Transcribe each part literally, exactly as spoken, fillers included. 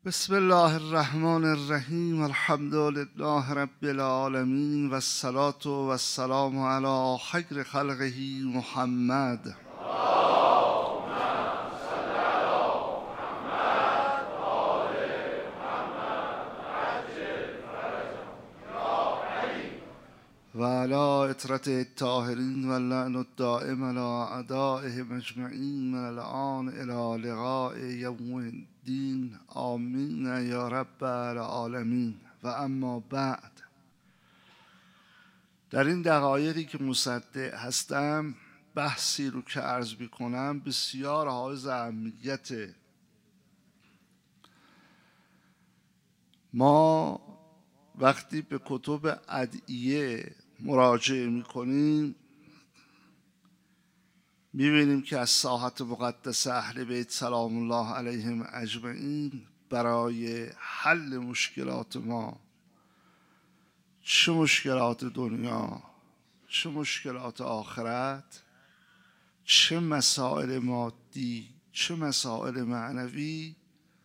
بسم الله الرحمن الرحیم. الحمد لله رب العالمین و الصلاة و السلام علی خیر خلقه محمد. و علی اطرت الطاهرین و اللعن الدائم علی اعدائهم اجمعین من الان الی لقاء یوم الدین. آمین یا رب العالمین. و اما بعد، در این دقایقی که مصدق هستم بحثی رو که عرض میکنم بسیار حائز اهمیت. ما وقتی به کتب ادعیه مراجعه میکنیم میبینیم که از ساحت مقدس اهل بیت سلام الله علیهم اجمعین برای حل مشکلات ما، چه مشکلات دنیا، چه مشکلات آخرت، چه مسائل مادی، چه مسائل معنوی،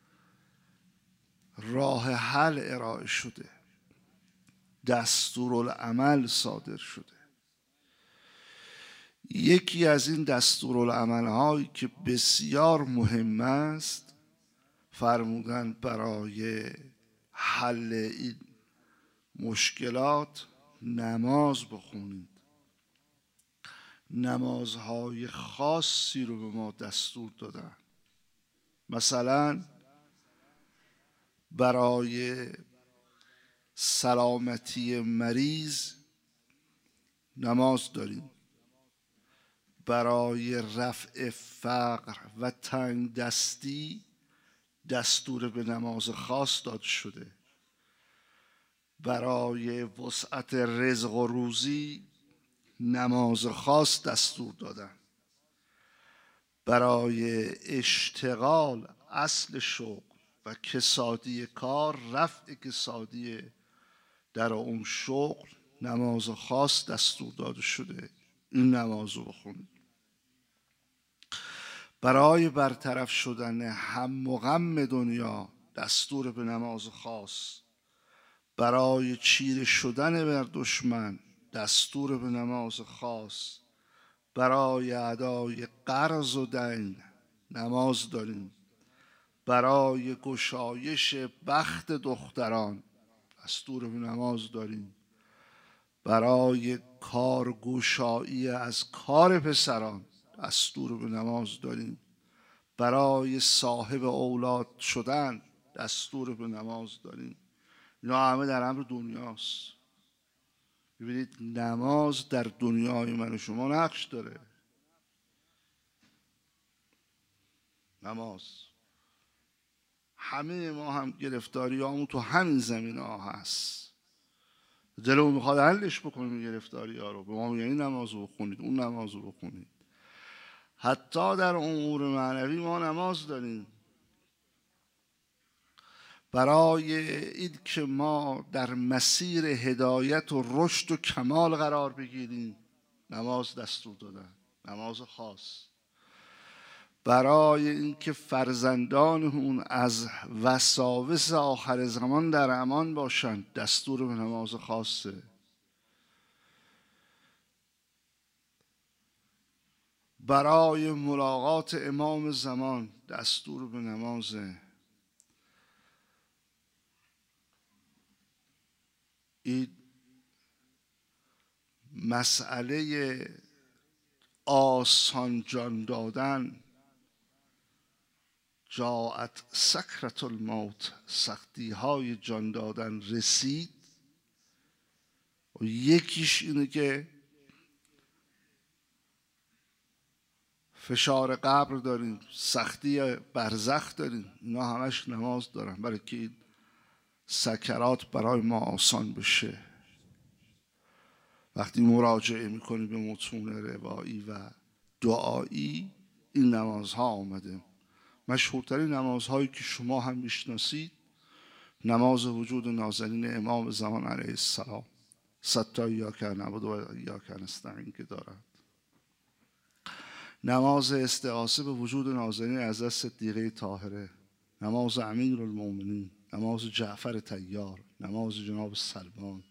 راه حل ارائه شده، دستورالعمل صادر شده. یکی از این دستورالعمل هایی که بسیار مهم است فرمودن برای حل این مشکلات نماز بخونید. نمازهای خاصی رو به ما دستور دادن. مثلا برای سلامتی مریض نماز داریم، برای رفع فقر و تنگ دستی دستور به نماز خاص داده شده، برای وسعت رزق و روزی نماز خاص دستور دادن، برای اشتغال اصل شغل و کسادی کار، رفع کسادی در اون شغل نماز خاص دستور داده شده. این نماز رو بخونید. برای برطرف شدن هم و غم دنیا دستور به نماز خاص، برای چیره شدن بر دشمن دستور به نماز خاص، برای ادای قرض و دین نماز داریم، برای گشایش بخت دختران دستور به نماز داریم، برای کارگشایی از کار پسران دستور به نماز داریم، برای صاحب اولاد شدن دستور به نماز داریم. اینا همه در امر دنیاست. ببینید نماز در دنیای من و شما نقش داره. نماز همه ما هم گرفتاری همون تو همین زمین ها هست. دلمون میخواد حلش بکنیم گرفتاری ها رو. به ما میگن این نماز رو بخونید، اون نماز رو بخونید. حتی در امور معنوی ما نماز داریم. برای این که ما در مسیر هدایت و رشد و کمال قرار بگیریم نماز دستور دادن، نماز خاص. برای اینکه فرزندانمون از وساوس آخر زمان در امان باشند دستور به نماز خاصه. برای ملاقات امام زمان دستور به نمازه. این مسئله آسان جان دادن، جاءت سکرت الموت، سختی های جان دادن رسید. و یکیش اینه که فشار قبر داریم، سختی برزخ داریم. اینا همش نماز دارن برای که این سکرات برای ما آسان بشه. وقتی مراجعه میکنی به متون روایی و دعایی این نمازها آمده. مشهورترین نمازهایی که شما هم میشناسید نماز وجود نازنین امام زمان علیه السلام، ستا ایاک نعبد و ایاک نستعین که دارد. نماز استغاثه به وجود نازنین حضرت صدیقه طاهره، نماز امیرالمومنین، نماز جعفر طیار، نماز جناب سلمان،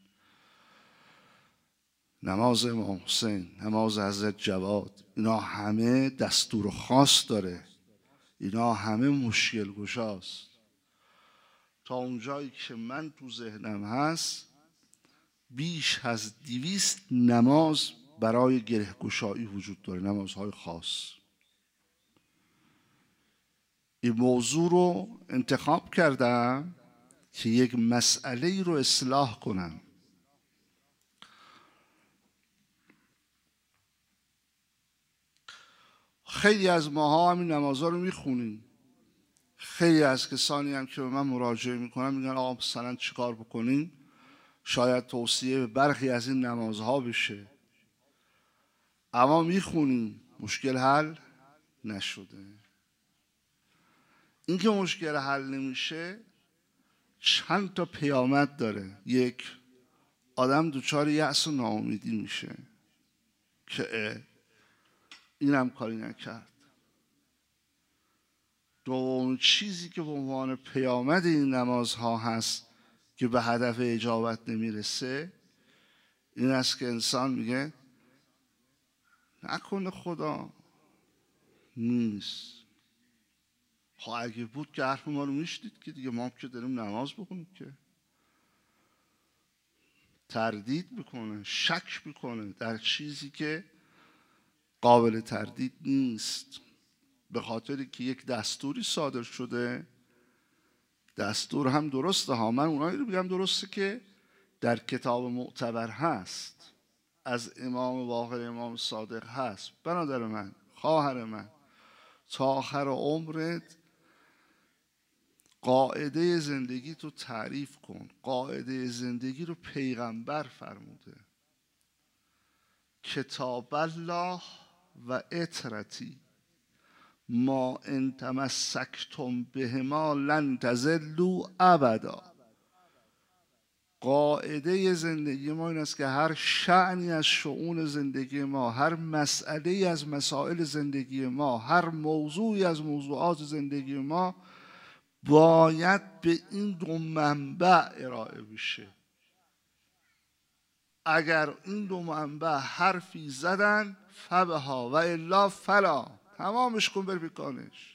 نماز امام حسین، نماز حضرت جواد، اینا همه دستور خاص داره، اینا همه مشکل گشاست. تا اونجایی که من تو ذهنم هست بیش از دویست نماز برای گره گشایی وجود داره، نمازهای خاص. این موضوع رو انتخاب کردم که یک مسئله رو اصلاح کنم. خیلی از ماها همین نمازها رو میخونیم. خیلی از کسانی هم که به من مراجعه میکنن میگن آقا مثلا چیکار بکنیم شاید توصیه به برخی از این نمازها بشه، اما میخونیم مشکل حل نشده. این که مشکل حل نمیشه چند تا پیامد داره. یک، آدم دچار یأس و ناامیدی میشه که اینم کاری نکرد. دوم چیزی که به عنوان پیامد این نمازها هست که به هدف اجابت نمیرسه این است که انسان میگه نکنه خدا نیست. خب اگه بود که حرف ما رو میشنید که دیگه ما که داریم نماز بخونیم. که تردید میکنه، شک میکنه در چیزی که قابل تردید نیست، به خاطری که یک دستوری صادر شده. دستور هم درسته ها، من اونایی رو بگم درسته که در کتاب معتبر هست، از امام باقر امام صادق هست. برادر من، خواهر من، تا آخر عمرت قاعده زندگی تو تعریف کن. قاعده زندگی رو پیغمبر فرموده، کتاب الله و اطرتی ما ان تمسکتم بهما لن تضلوا ابدا. قاعده زندگی ما این است که هر شأنی از شؤون زندگی ما، هر مسئله از مسائل زندگی ما، هر موضوعی از موضوعات زندگی ما باید به این دو منبع ارائه بشه. اگر این دو منبع حرفی زدن فبها و الا فلا، تمامش کن بر بیکانش.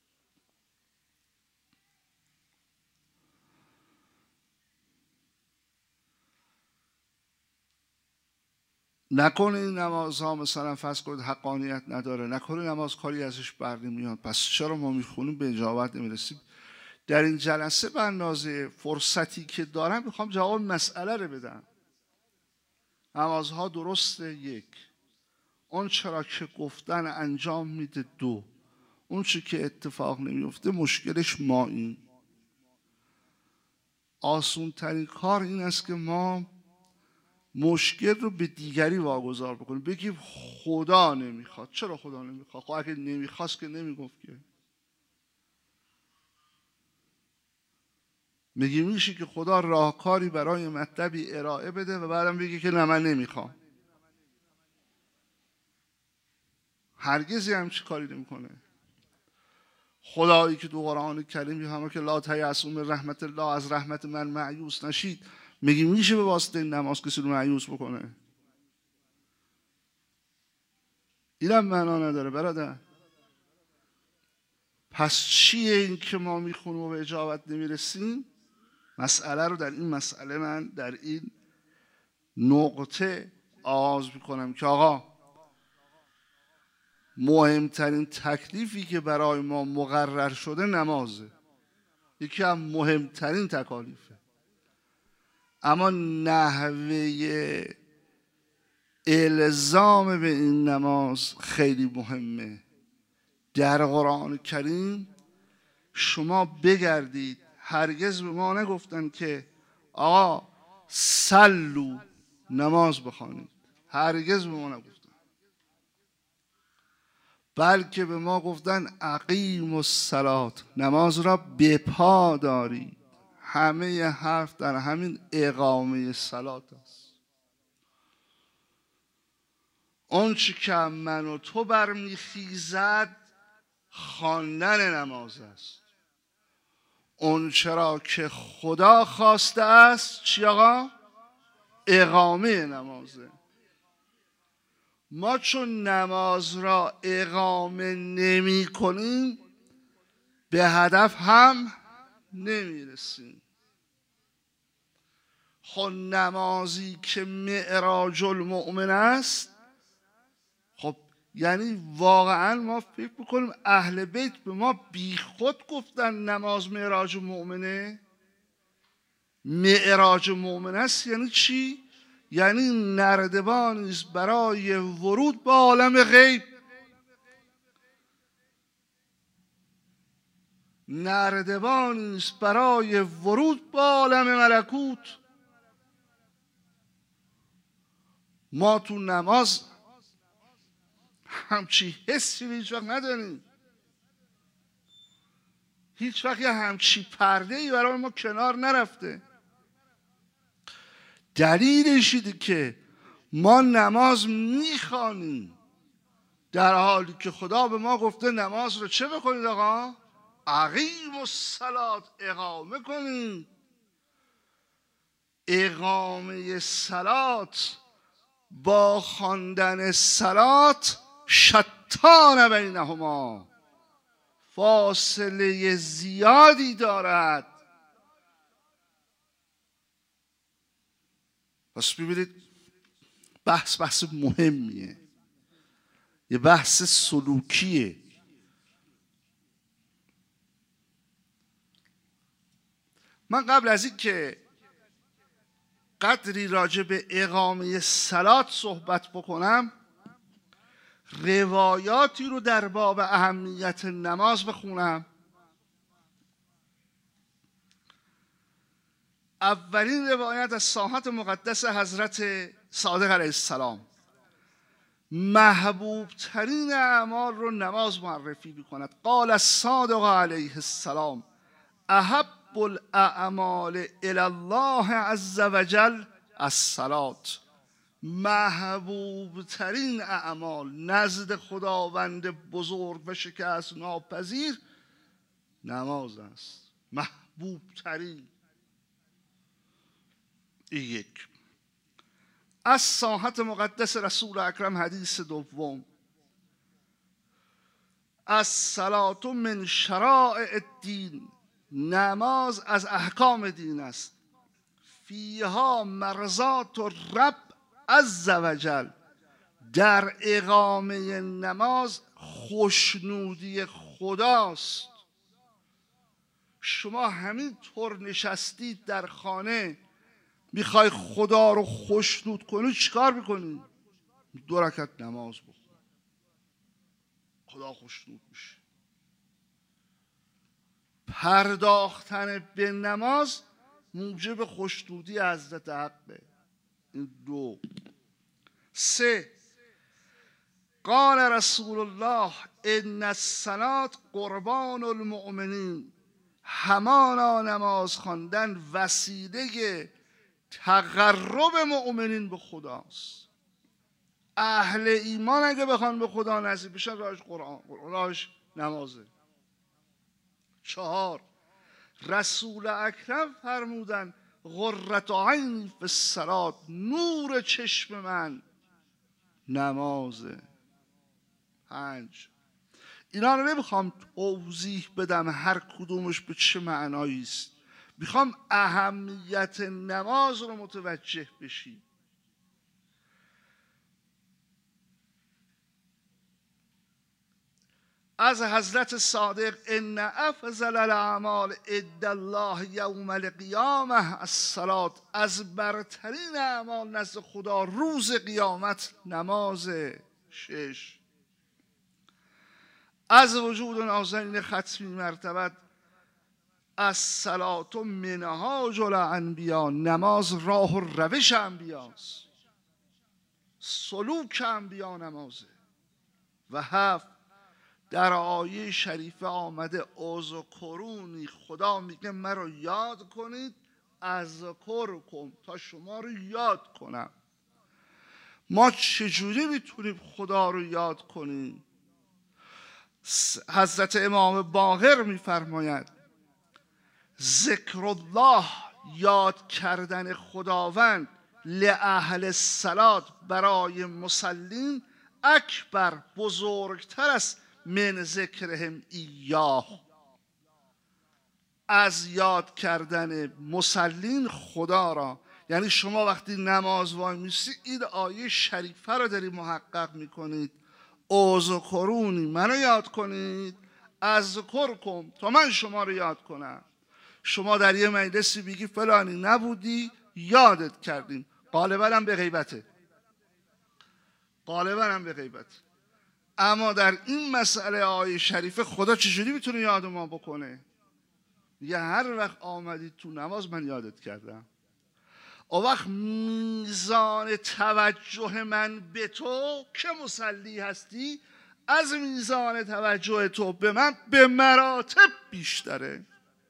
نکنه این نمازها مثلا فرض کنید حقانیت نداره، نکنه نماز کاری ازش بر نمیاد، پس چرا ما میخونیم به اجابت نمیرسیم؟ در این جلسه به اندازه فرصتی که دارم میخوام جواب مسئله رو بدم. نمازها درسته؟ یک. اون چرا که گفتن انجام میده؟ دو. اون چی که اتفاق نمیفته مشکلش ما این. آسون ترین کار این است که ما مشکل رو به دیگری واگذار بکنیم، بگیم خدا نمیخواد. چرا خدا نمیخواد؟ خب اگه نمیخواست که نمیگفت که. میگی میشه که خدا راهکاری برای مطلبی ارائه بده و بعدم بگه که نه من نمیخوام. هرگز همچین کاری نمیکنه. خدایی که تو قرآن کریم میفهمه که لا تیأسوا من رحمت الله، از رحمت من مایوس نشید. میگی میشه به واسطه این نماز کسی رو مایوس بکنه؟ اینم معنا نداره برادر. پس چیه این که ما میخونیم و به اجابت نمیرسیم؟ مسئله رو در این مسئله من در این نقطه آغاز میکنم که آقا مهمترین تکلیفی که برای ما مقرر شده نمازه، یکی از مهمترین تکالیفه. اما نحوه الزام به این نماز خیلی مهمه. در قرآن کریم شما بگردید هرگز به ما نگفتن که آقا صلو نماز بخوانید، هرگز به ما نگفتن، بلکه به ما گفتن اقیم الصلاة، نماز را به پا دارید. همه حرف در همین اقامه صلات است. اون چی که من و تو برمیخیزد خواندن نماز است. اون چرا که خدا خواسته است چی آقا؟ اقامه نمازه. ما چون نماز را اقامه نمی کنیم به هدف هم نمی رسیم. خب نمازی که معراج المؤمن است، خب یعنی واقعا ما فکر بکنیم اهل بیت به ما بی خود گفتن نماز معراج المؤمنه. معراج المؤمن است یعنی چی؟ یعنی نردبانی است برای ورود به عالم غیب. نردبانی است برای ورود به عالم ملکوت. ما تو نماز همچی حسی هیچ وقت نداریم. هیچ وقت یه همچی پرده ای برای ما کنار نرفته. دلیلش اینه که ما نماز میخوانیم در حالی که خدا به ما گفته نماز رو چه بکنید آقا؟ اقیم الصلاة، اقامه کنید. اقامه صلات با خواندن صلات شتان بینهما، فاصله زیادی دارد. پس ببینید بحث بحث مهمیه، یه بحث سلوکیه. من قبل از این که قدری راجع به اقامه صلات صحبت بکنم، روایاتی رو در باب اهمیت نماز بخونم. اولین روایت از ساحت مقدس حضرت صادق علیه السلام محبوب ترین اعمال رو نماز معرفی میکند. قال الصادق علیه السلام احب الاعمال الی الله عز وجل الصلاة. محبوب ترین اعمال نزد خداوند بزرگ و شکست ناپذیر نماز است. محبوب ترین. این یک. از ساحت مقدس رسول اکرم حدیث دوم الصلاة من شرائع الدین، نماز از احکام دین است. فیها مرضات الرب عز وجل، در اقامه نماز خوشنودی خداست. شما همین طور نشستید در خانه میخوای خدا رو خوشنود کنی، چیکار میکنی؟ دو رکعت نماز بخون، خدا خوشنود میشه. پرداختن به نماز موجب خوشنودی حضرت حقه. این دو. سه، قال رسول الله ان الصلاة قربان المؤمنین، همانا نماز خواندن وسیله تقرب مؤمنین به خداست. اهل ایمان اگه بخوان به خدا نزدیک بشن راهش قرآن، راهش نمازه. چهار، رسول اکرم فرمودن قرة عینی فی الصلاة، نور چشم من نمازه. پنج، اینا رو نمیخوام توضیح بدم هر کدومش به چه معنایی است، میخوام اهمیت نماز رو متوجه بشی. از حضرت صادق ان افضل الاعمال عند الله یوم القیامه الصلاة، از برترین اعمال نزد خدا روز قیامت نماز. شش، از وجود نازنین ختمی مرتبت الصلاة منهاج الانبیا، نماز راه و روش انبیاست، سلوک انبیا نمازه. و هفت، در آیه شریفه آمده اذکرونی، خدا میگه مرا یاد کنید، اذکرکم، تا شما رو یاد کنم. ما چجوری میتونیم خدا رو یاد کنیم؟ حضرت امام باقر میفرماید ذکر الله، یاد کردن خداوند، لأهل الصلات، برای مسلین، اکبر، بزرگتر است من ذکرهم ایاه، از یاد کردن مسلین خدا را. یعنی شما وقتی نماز وای میسی این آیه شریفه را داری محقق میکنید، اذکرونی، منو یاد کنید، اذکرکم، تا من شما رو یاد کنم. شما در یه مجلسی بگی فلانی نبودی، یادت کردیم، غالبا هم به غیبته، غالبا هم به غیبته. اما در این مسئله آیه شریفه خدا چجوری میتونه یاد ما بکنه؟ میگه هر وقت آمدی تو نماز من یادت کردم. اون وقت میزان توجه من به تو که مصلی هستی از میزان توجه تو به من به مراتب بیشتره.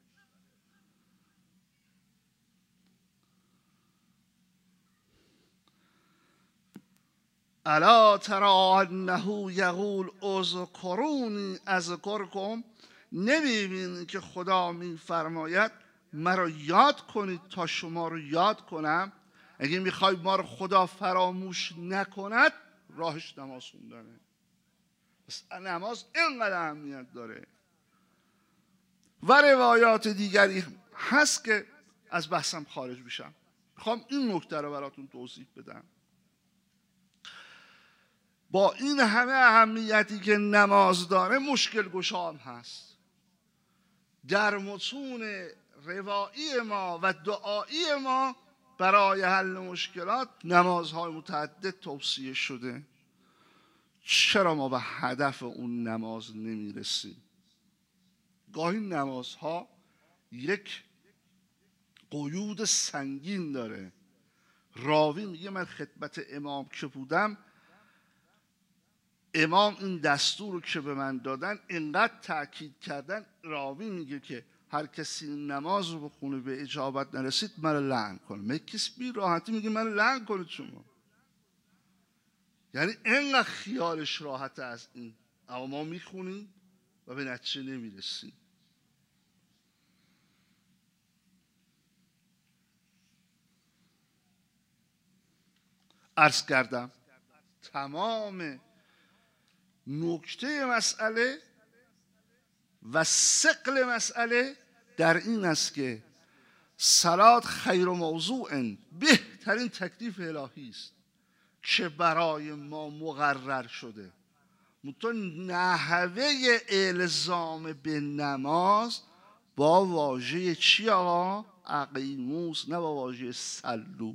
الا تری انه یقول اذکرونی اذکرکم، نمیبینی که خدا میفرماید مرا یاد کنید تا شما رو یاد کنم. اگه میخوای ما رو خدا فراموش نکند، راهش نماز خوندنه. بس نماز اینقدر اهمیت داره. و روایات دیگری هست که از بحثم خارج بشم، میخوام این نکته رو براتون توضیح بدم. با این همه اهمیتی که نماز داره مشکل گشا هم هست. در متون روایی ما و دعایی ما برای حل مشکلات نمازهای متعدد توصیه شده. چرا ما به هدف اون نماز نمیرسیم؟ گاهی نمازها یک قیود سنگین داره. راوی میگه من خدمت امام که بودم، امام این دستور رو که به من دادن اینقدر تأکید کردن، راوی میگه که هر کسی این نماز رو بخونه به اجابت نرسید من رو لعن کنه. من کسی بی راحتی میگه من رو لعن کنید شما، یعنی اینقدر خیالش راحته از این، اما ما میخونیم و به نتیجه نمیرسیم. عرض کردم تمام نکته مسئله و ثقل مسئله در این است که صلات خیر موضوع، بهترین تکلیف الهی است که برای ما مقرر شده. منتها نحوه الزام به نماز با واژه چی آقا؟ اقیموس، نه با واژه صلو.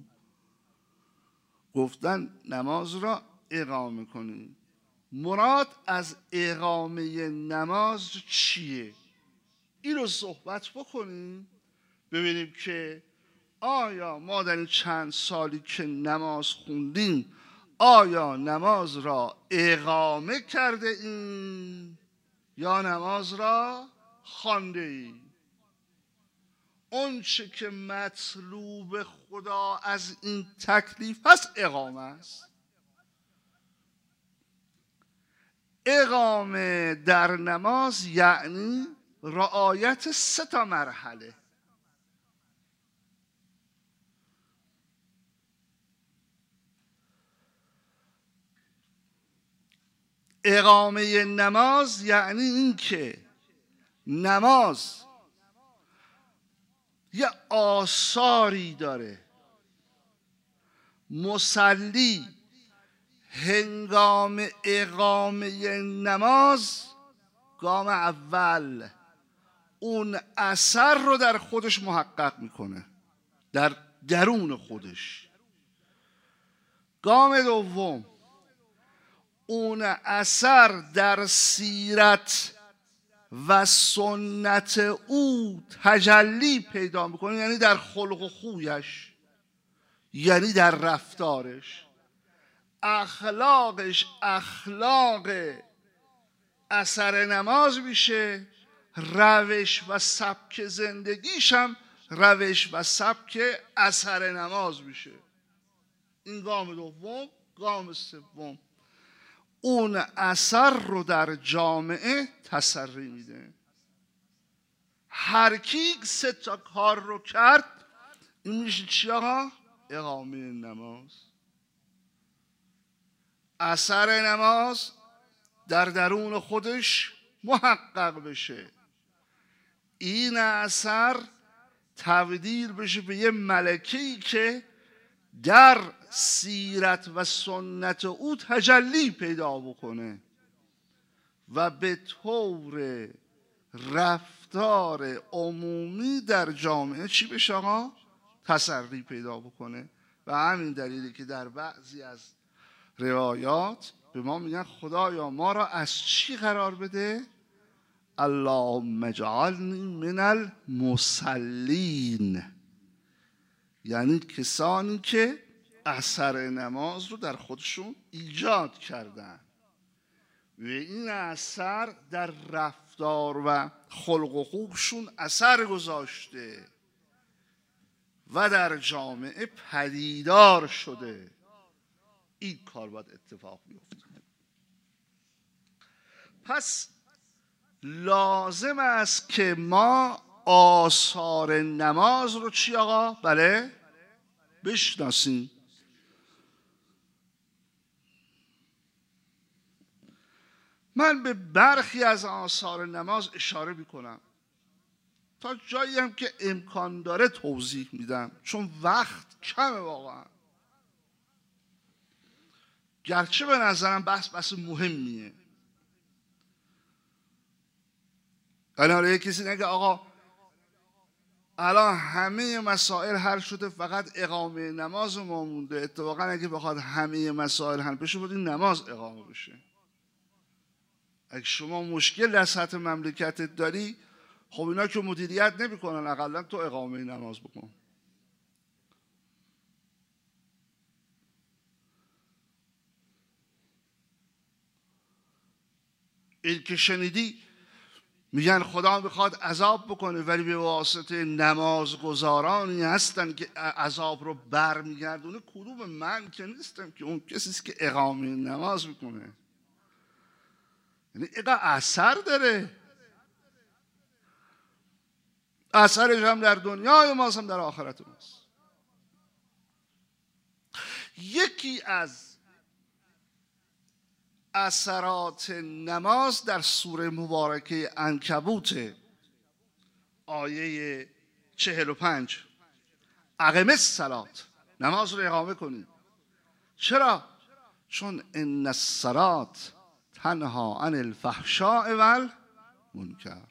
گفتن نماز را اقامه کنید. مراد از اقامه نماز چیه؟ این رو صحبت بکنیم ببینیم که آیا ما در این چند سالی که نماز خوندیم آیا نماز را اقامه کرده ایم یا نماز را خوانده ایم؟ اون چه که مطلوب خدا از این تکلیف هست اقامه است. اقامه در نماز یعنی رعایت سه تا مرحله. اقامه نماز یعنی این که نماز یه آثاری داره. مصلی هنگام اقامه نماز گام اول اون اثر رو در خودش محقق میکنه، در درون خودش. گام دوم اون اثر در سیرت و سنت او تجلی پیدا میکنه، یعنی در خلق و خویش، یعنی در رفتارش. اخلاقش اخلاق اثر نماز میشه، روش و سبک زندگیش هم روش و سبک اثر نماز میشه. این گام دوم. گام سوم اون اثر رو در جامعه تسری میده. هر کی سه تا کار رو کرد این میشه چی آقا؟ اقامه نماز. اثر نماز در درون خودش محقق بشه، این اثر تبدیل بشه به یه ملکه‌ای که در سیرت و سنت او تجلی پیدا بکنه و به طور رفتار عمومی در جامعه چی بشه آقا؟ تسری پیدا بکنه. و همین دلیلی که در بعضی از روایات به ما میگن خدایا ما را از چی قرار بده؟ اللهم اجعلنی من المصلین، یعنی کسانی که اثر نماز رو در خودشون ایجاد کردن و این اثر در رفتار و خلق و خوشون اثر گذاشته و در جامعه پدیدار شده. این کار باید اتفاق بیفته. پس لازم است که ما آثار نماز رو چی آقا؟ بله بشناسیم. من به برخی از آثار نماز اشاره میکنم، تا جایی هم که امکان داره توضیح میدم، چون وقت کمه واقعا، گرچه به نظرم بحث بحث مهمیه. الان یه کسی نگه آقا الان همه مسائل حل شده فقط اقامه نماز ما مونده. اتفاقا اگه بخواد همه مسائل حل بشه باید این نماز اقامه بشه. اگه شما مشکل در سطح مملکتت داری، خب اینا که مدیریت نمی کنن، اقلا تو اقامه نماز بکن. این که شنیدی میگن خدا میخواد عذاب بکنه ولی به واسطه نمازگزارانی هستن که عذاب رو برمیگردونه. کدوم؟ من که نیستم که اون کسیست که اقامه نماز میکنه. یعنی اینقدر اثر داره، اثرش هم در دنیای ماست هم در آخرت ماست. یکی از اثرات نماز در سوره مبارکه عنکبوت آیه چهل و پنج، اقم الصلاة، نماز رو اقامه کنید. چرا؟ چون ان الصلاة تنها عن الفحشاء والمنکر.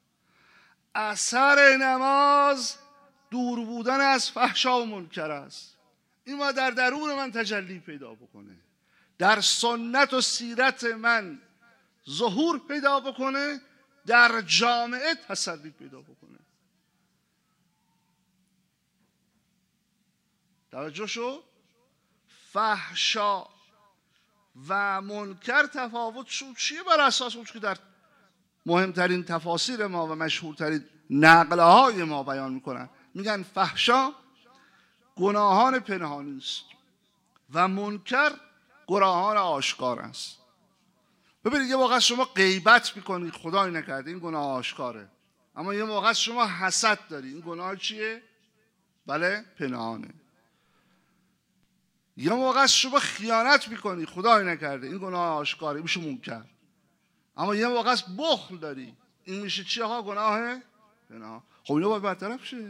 اثر نماز دور بودن از فحشا و منکر است. این ما در درون من تجلی پیدا بکنه، در سنت و سیرت من ظهور پیدا بکنه، در جامعه تسری پیدا بکنه. توجه شو؟ فحشا و منکر تفاوتشون چیه؟ بر اساس اون که در مهمترین تفاسیر ما و مشهورترین نقله های ما بیان میکنن. میگن فحشا گناهان پنهانی است و منکر گناهان آشکار است. ببینید یه موقع شما غیبت میکنید، خدای نکرده این گناه آشکاره، اما یه موقع شما حسد داری، این گناه چیه؟ بله پنهانه. یه موقع شما خیانت میکنی، خدای نکرده این گناه آشکاره، میشه منکر. اما یه موقع بخل داری، این میشه چی آقا؟ گناه پنهان. خب اینو باید برطرف شه.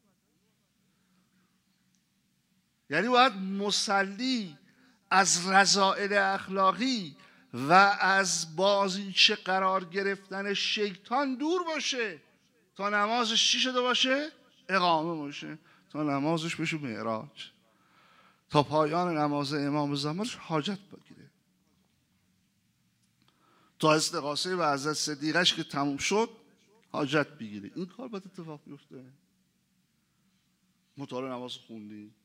یعنی باید مصلی از رذائل اخلاقی و از بازیچه قرار گرفتن شیطان دور باشه تا نمازش چی شده باشه؟ اقامه باشه، تا نمازش بشه معراج، تا پایان نماز امام زمانش حاجت بگیره، تا استغاثه و حضرت صدیقش که تموم شد حاجت بگیره. این کار باید اتفاق بیفته. مطالعه نماز خوندی،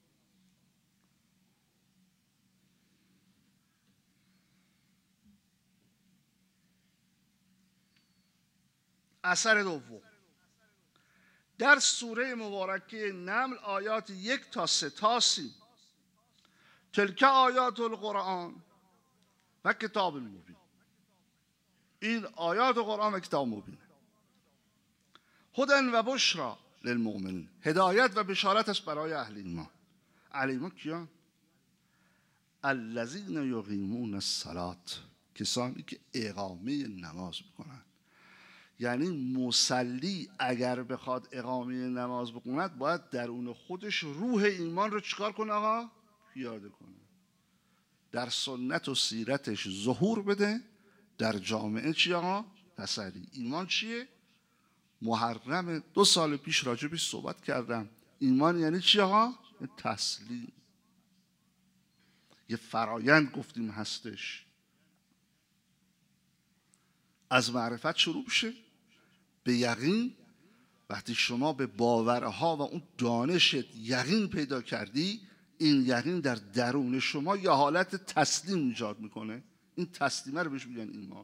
اثر دوم در سوره مبارکه نمل آیات یک تا سه تاسی، تلک آیات القرآن و کتاب مبین. این آیات قرآن و کتاب مبین. هدن و بشرا للمؤمنین، هدایت و بشارت است برای اهل ایمان. اهل ایمان کیان؟ الذین یقیمون الصلاة، کسانی که اقامه نماز میکنند. یعنی مصلی اگر بخواد اقامه نماز بکند باید درون خودش روح ایمان رو چیکار کنه آقا؟ پیاده کنه، در سنت و سیرتش ظهور بده، در جامعه چی آقا؟ تسری. ایمان چیه؟ محرم دو سال پیش راجبش صحبت کردم. ایمان یعنی چی آقا؟ تسلیم. یه فرایند گفتیم هستش، از معرفت شروع بشه به یقین. وقتی شما به باورها و اون دانشت یقین پیدا کردی، این یقین در درون شما یه حالت تسلیم ایجاد میکنه. این تسلیمه رو بهش میگن ایمان.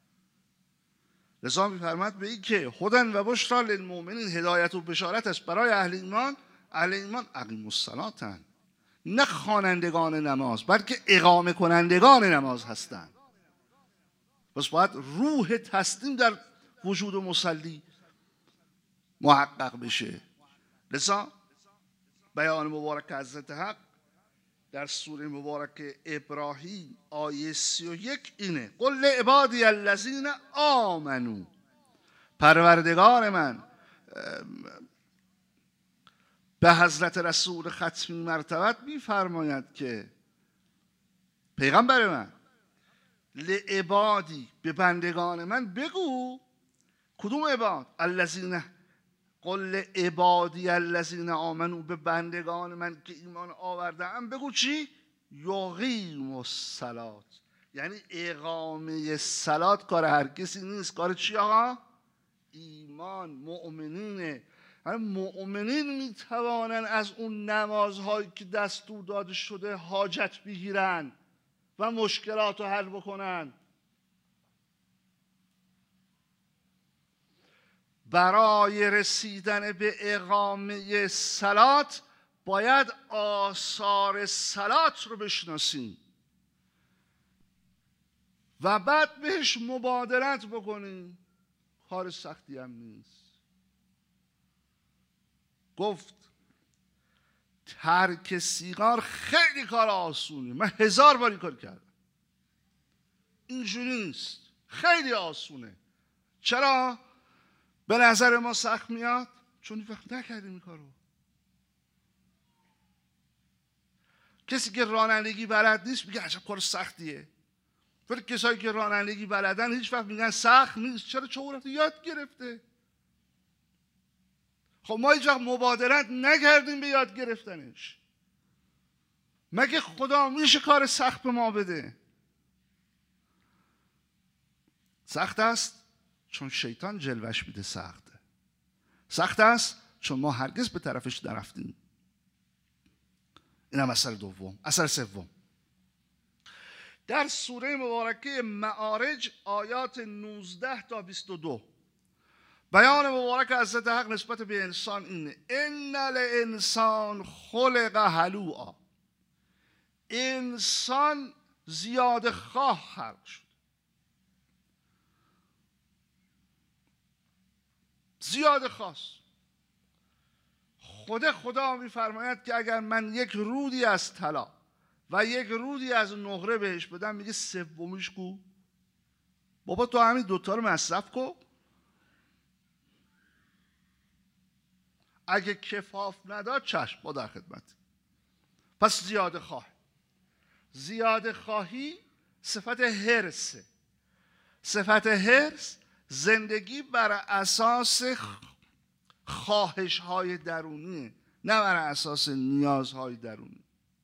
لذا میفرماد به این که هدن و بشرا للمؤمنین، هدایت و بشارت است برای اهل ایمان. اهل ایمان اقیموا الصلاة، نه خوانندگان نماز بلکه اقامه کنندگان نماز هستند. پس باید روح تسلیم در وجود مصلی محقق بشه. لذا بیان مبارک حضرت حق در سوره مبارک ابراهیم آیه سی و یک اینه: قل لعبادی الذین آمنوا، پروردگار من به حضرت رسول ختمی مرتبت میفرماید که پیغمبر من، لعبادی، به بندگان من بگو. کدوم عباد؟ الذین، قل لعبادی الذین آمنوا، به بندگان من که ایمان آورده‌اند بگو چی؟ یقیموا الصلاة، یعنی اقامه صلات کار هر کسی نیست، کار چی آقا؟ ایمان، مؤمنینه. مؤمنین میتوانند از اون نمازهایی که دستور داده شده حاجت بگیرن و مشکلات رو حل بکنن. برای رسیدن به اقامه صلات باید آثار صلات رو بشناسیم و بعد بهش مبادرت بکنیم. کار سختی هم نیست. گفت ترک سیگار خیلی کار آسونی، من هزار بار این کار کردم. اینجوری نیست، خیلی آسونه. چرا به نظر ما سخت میاد؟ چون این وقت نکردیم این کارو. کسی که رانندگی بلد نیست میگه عجب کار سختیه، ولی کسایی که رانندگی بلدن هیچ وقت میگن سخت نیست. چرا؟ چون رفته یاد گرفته. خب ما هیچ وقت مبادرت نکردیم به یاد گرفتنش. مگه خدا میشه کار سخت به ما بده؟ سخت است چون شیطان جلوش میده سخته. سخت است چون ما هرگز به طرفش نرفتیم. این هم اثر دوم. اثر سوم، در سوره مبارکه معارج آیات نوزده تا بیست و دو بیان مبارک حضرت حق نسبت به انسان اینه: ان الانسان خلق هلوعا، انسان زیاده خواه خلق شد. زیاده خواست. خود خدا میفرماید که اگر من یک رودی از طلا و یک رودی از نقره بهش بدم، میگه سومیش کو؟ بابا تو همین دوتا رو مصرف کن. اگه کفاف نداد چشم، با در خدمت. پس زیاده خواه. زیاده خواهی صفت حرصه. صفت حرص زندگی بر اساس خواهش های درونیه، نه بر اساس نیازهای درونی.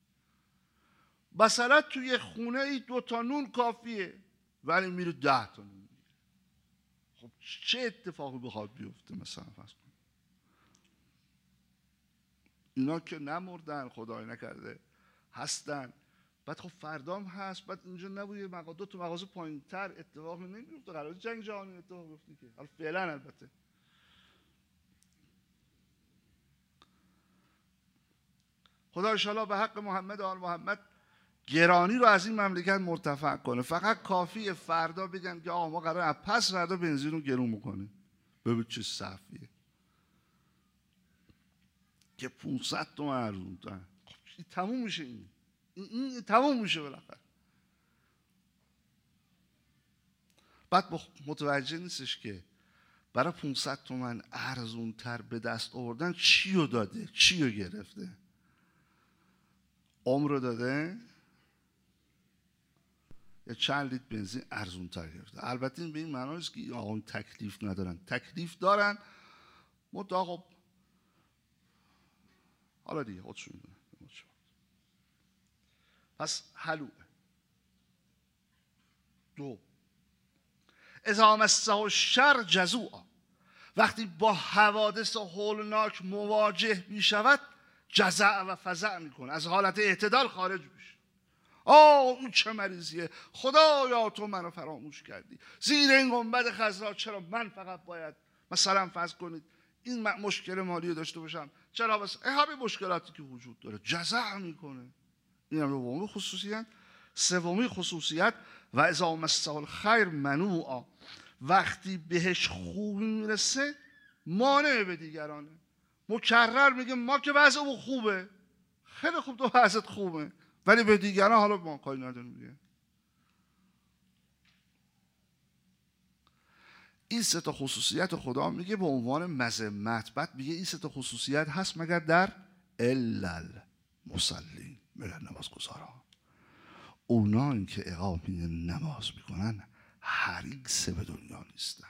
مثلا توی خونه ای دو تا نون کافیه ولی میره ده تا نون. خب چه اتفاقی بخواد بیفته؟ مثلا فرض کن اینا که نمردن، خدای نکرده هستن، بعد خب فردام هست، بعد اینجا نبوده مغازه، دو تا مغازه پایین‌تر اتفاقی نمیفته، قرار جنگ جهانی اتفاق بیفته که حالا فعلا البته. خدا ان شاءالله به حق محمد و آل محمد گرانی رو از این مملکت مرتفع کنه. فقط کافیه فردا بگن که آقا ما قراره از پس فردا بنزین رو گرون میکنیم. ببین چه صفیه. که پانصد تومن ارزون‌تر. خب تموم میشه این این, این تموم میشه بالاخره. بعد متوجه نیستش که برای پانصد تومن ارزون‌تر به دست آوردن چی رو داده، چی رو گرفته. عمر رو داده یا چند لیتر بنزین ارزون‌تر گرفته. البته این به این معنی نیست که آقا تکلیف ندارن، تکلیف دارن. مدعا خب حالا دیگه خودشون میدونن. پس حلوه. دو، اذا مسه شر جزوعا، وقتی با حوادث هولناک مواجه می شود جزع و فزع میکنه، از حالت اعتدال خارج میشه. آه اون چه مریضیه، خدایا تو منو فراموش کردی، زیر این گنبد خضرا چرا من فقط باید مثلا فرض کنید این مشکل مالی داشته باشم، چرا بس همه مشکلاتی که وجود داره جزع میکنه. این هم دومی خصوصیت. سومی خصوصیت و اذا مسه الخیر منوعا، وقتی بهش خوبی میرسه مانع به دیگرانه. مکرر میگه ما که وضعمون خوبه. خیلی خوب تو وضعت خوبه ولی به دیگران حالا ما کاری نداریم میگه. این سه تا خصوصیت خدا میگه به عنوان مذمت. بعد میگه این سه تا خصوصیت هست مگر در الا المصلین، مگر نمازگزاران. اونایی که اقامه نماز میکنن حریص به دنیا نیستن.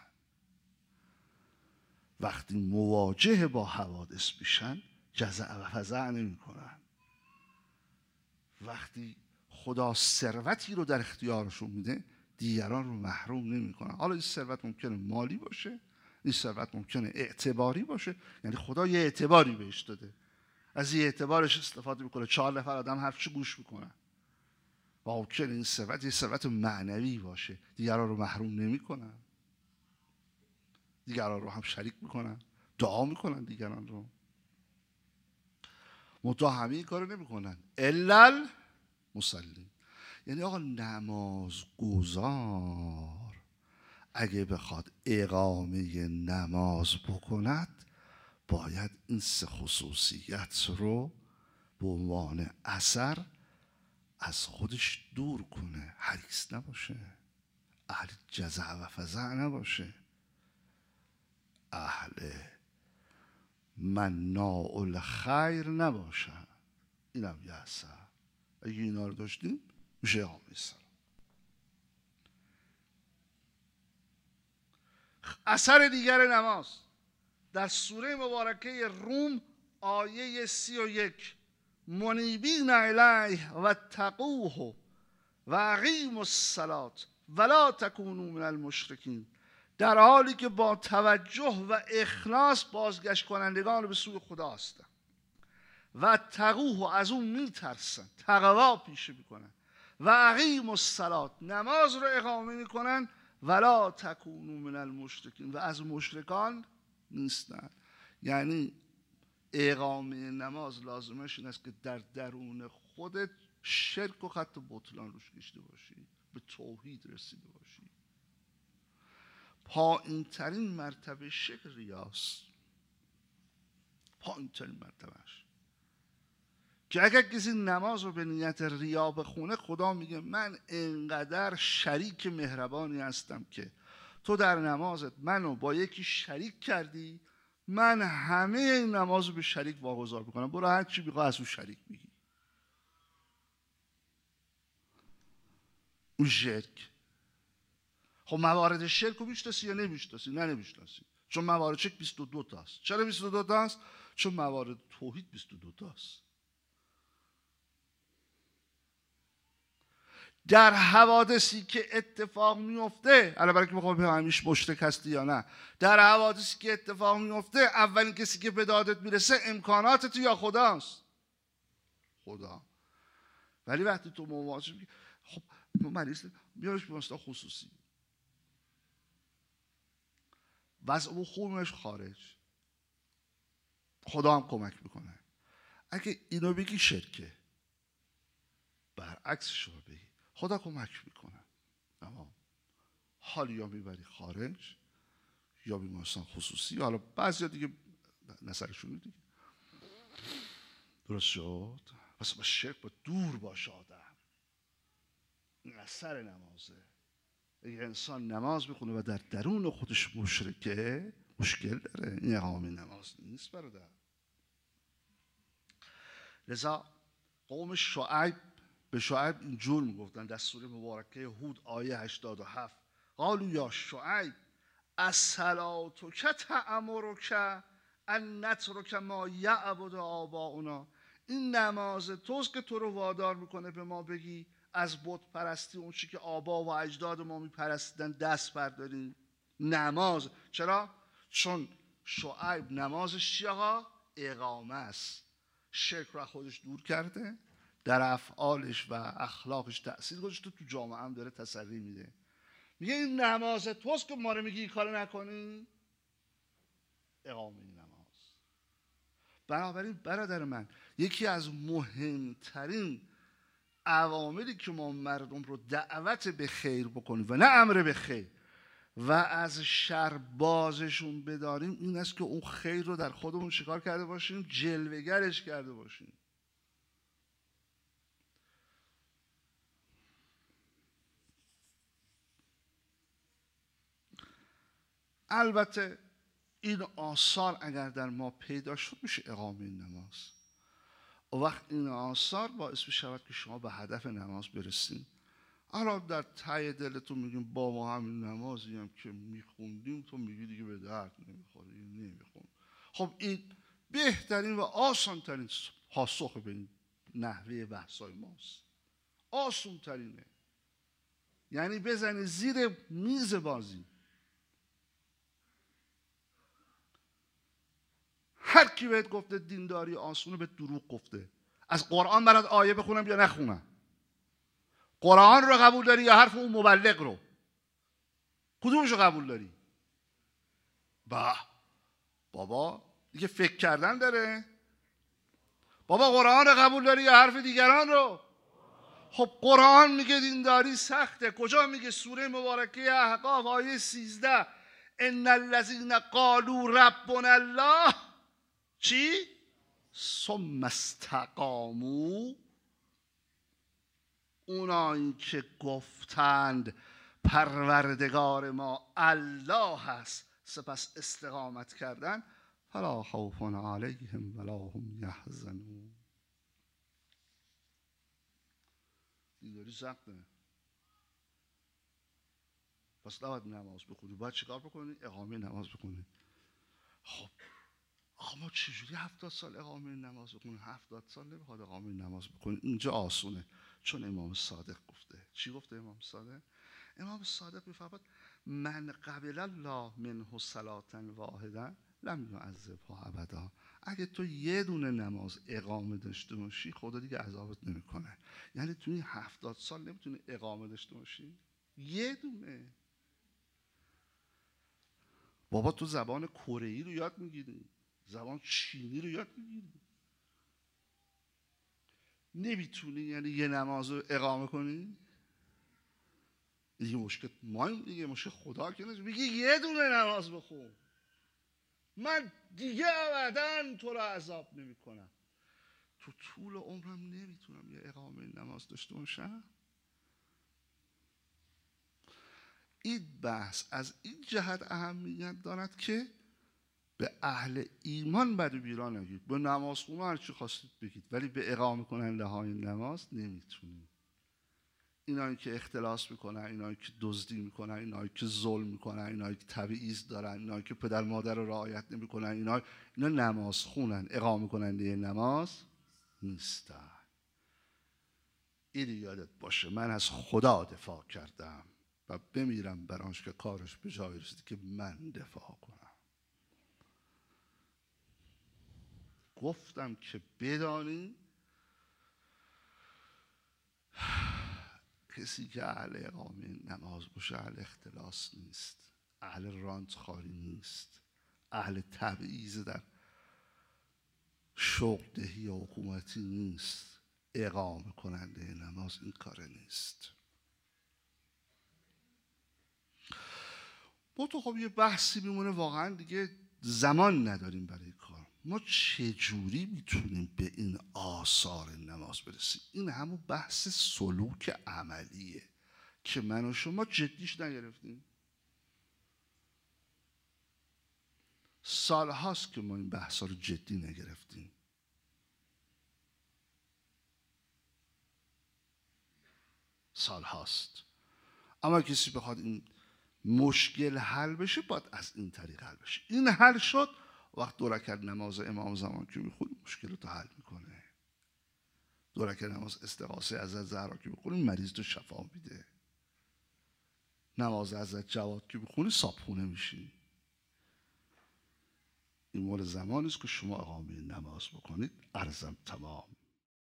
وقتی مواجه با حوادث میشن جزع و فزع نمی کنن. وقتی خدا ثروتی رو در اختیارشون میده دیگران رو محروم نمی کنن. حالا این ثروت ممکنه مالی باشه، این ثروت ممکنه اعتباری باشه، یعنی خدا یه اعتباری بهش داده، از یه اعتبارش استفاده میکنه، چهار نفر آدم حرفش گوش میکنن. و ممکنه این ثروت یه ثروت معنوی باشه، دیگران رو محروم نمی کنن، دیگران رو هم شریک میکنن، دعا میکنن دیگران رو. منتها همه این کارو نمیکنن الا المصلین. یعنی آقا نماز گزار اگه بخواد اقامه نماز بکند باید این سه خصوصیت رو به عنوان اثر از خودش دور کنه. حریص نباشه، اهل جزع و فزع نباشه، اهل مناع الخیر نباشه. اینم یه اثر. اگه اینا رو داشتیم میشه اقامه الصلاة. اثر دیگر نماز در سوره مبارکه روم آیه سی و یک، منیبین الیه و تقوه و اقیموا الصلاة ولا تکونوا من المشرکین، در حالی که با توجه و اخلاص بازگشت کنندگان به سوی خدا هستند و تقوه، از اون میترسن، تقوا پیشه میکنن، و اقیموا الصلاة، نماز رو اقامه میکنن، ولا تکونوا من المشرکین، و از مشرکان نیستن. یعنی اقامه نماز لازمش این است که در درون خودت شرک و خط بطلان روش کشیده باشی، به توحید رسیده باشی. پایین ترین مرتبه شرک ریاست، پایین ترین مرتبهش، که اگر کسی نماز رو به نیت ریا بخونه خدا میگه من انقدر شریک مهربانی هستم که تو در نمازت منو با یکی شریک کردی، من همه این نماز رو به شریک واگذار بکنم، برو هر چی بخواه از اون شریک میگی. اون شرک. خب موارد شرک رو میشناسی یا نمیشناسی؟ نه نمیشناسی، چون موارد شرک بیست و دو تاست. چرا بیست و دو تاست؟ چون موارد توحید بیست و دو تاست. در حوادثی که اتفاق میفته، الان برای که بخوام ببینم همیشه مشرک هستی یا نه، در حوادثی که اتفاق میفته اولین کسی که به دادت میرسه امکاناتت یا خداست؟ خدا. ولی وقتی تو مواجه میگی خب مریض بیارش به مصطلح خصوصی، وضع خوبش خارج، خدا هم کمک میکنه. اگه اینو بگی شرکه، برعکسش رو بگی خدا کمک میکنه، اما حال یا میبری خارج یا بیمارستان خصوصی. حالا بعضی دیگه نظرشون دیگه. درست شد؟ پس با شرک با دور باشه آدم. این اثر نمازه. اگه انسان نماز بخونه و در درون خودش مشرکه، مشکل داره. این اقامه نماز نیست برادر. لذا قوم شعیب به شعیب اینجور میگفتن در سوره مبارکه هود آیه هشتاد و هفت: قالوا یا شعیب الصلاتک تأمرک ان نترک ما یعبد آباؤنا. این نماز توست که تو رو وادار میکنه به ما بگی از بت پرستی، اون چی که آبا و اجداد ما میپرستیدن، دست برداریم. نماز. چرا؟ چون شعیب نمازش چیه آقا؟ اقامه است. شرک را خودش دور کرده، در افعالش و اخلاقش تأثیر گذاشته، تو جامعه هم داره تسری میده. میگه این نماز توست که ما رو میگی این کارو نکنی. اقامه نماز. بنابراین برادر من، یکی از مهمترین عواملی که ما مردم رو دعوت به خیر بکنیم و نه امر به خیر و از شر بازشون بداریم، این است که اون خیر رو در خودمون شکار کرده باشیم، جلوه‌گرش کرده باشیم. البته این آثار اگر در ما پیدا شد میشه اقامه نماز. و وقت این آثار باعث میشود که شما به هدف نماز برسید. حالا در ته دلتون میگیم با ما همین نمازی هم که میخوندیم تو میگی دیگه به درد نمیخوره، نمیخون. خب این بهترین و آسانترین پاسخ به این نحوه بحثای ماست. آسان ترینه. یعنی بزنی زیر میز بازی. هر کی بهت گفته دینداری آسونه به دروغ گفته. از قرآن برات آیه بخونم یا نخونم؟ قرآن رو قبول داری یا حرف اون مبلغ رو؟ کدومش رو قبول داری؟ با بابا دیگه فکر کردن داره. بابا قرآن رو قبول داری یا حرف دیگران رو؟ خب قرآن میگه دینداری سخته. کجا میگه؟ سوره مبارکه احقاف آیه سیزده: ان الذین قالوا ربنا الله چی؟ ثم استقاموا. اونایی که گفتند پروردگار ما الله هست، سپس استقامت کردن، فلا خوف علیهم ولا هم یحزنون. دینداری سخته. پس نباید نماز بخونی. باید چیکار بکنی؟ اقامه نماز بکنی. خب آقا ما چجوری هفتاد سال اقامه نماز بکنیم؟ هفتاد سال نمیخواد اقامه نماز بکنیم. اینجا آسونه، چون امام صادق گفته. چی گفته امام صادق؟ امام صادق میفرماد من قبل الله منه صلاة واحده لم یعذبها ابدا. اگه تو یه دونه نماز اقامه داشته باشی، خدا دیگه عذابت نمیکنه. یعنی تو این هفتاد سال نمیتونی اقامه داشته باشی؟ یه دونه. بابا تو زبان کره‌ای رو یاد میگیری، زبان چینی رو یاد میگیری، نمیتونی یعنی یه نماز رو اقامه کنی؟ دیگه مشکل ما این دیگه مشکل خدا که نیست. میگه یه دونه نماز بخون، من دیگه ابدا تو رو عذاب نمیکنم. تو طول عمرم نمیتونم یه اقامه نماز داشته باشم. این بحث از این جهت اهمیت دارد که به اهل ایمان بد و بیرا نگید. به نماز خونه هر چی خواستید بگید، ولی به اقامه کننده های نماز نمیتونید. اینایی که اختلاس میکنن، اینایی که دزدی میکنن، اینایی که ظلم میکنن، اینایی که تبعیض دارن، اینایی که پدر مادر رو رعایت نمیکنن، اینا اینا نماز خونن، اقامه کننده نماز نیستن. این یادت باشه. من از خدا دفاع کردم و بمیرم بر آنچه که کارش به جای رسید که من دفاع کنم. گفتم که بدانی کسی که اهل اقامه نماز باشه اهل اختلاس نیست، اهل رانتخاری نیست، اهل تبعیض در شغل دهی حکومتی نیست. اقامه کننده نماز این کار نیست. با تو خب یه بحثی میمونه، واقعا دیگه زمان نداریم برای کار. ما چجوری میتونیم به این آثار نماز برسیم؟ این همون بحث سلوک عملیه که من و شما جدیش نگرفتیم. سال هاست که ما این بحث رو جدی نگرفتیم. سال هاست. اما کسی بخواد این مشکل حل بشه باید از این طریق حل بشه. این حل شد وقت دو رکعت نماز امام زمان که میخونیم مشکل رو حل میکنه. دو رکعت نماز استغاثه از زهرا که بخونیم مریض رو شفا میده. نماز حضرت جواد که بخونی صابخونه میشی. این مورد زمانی است که شما اقامه نماز بکنید. عرضم تمام.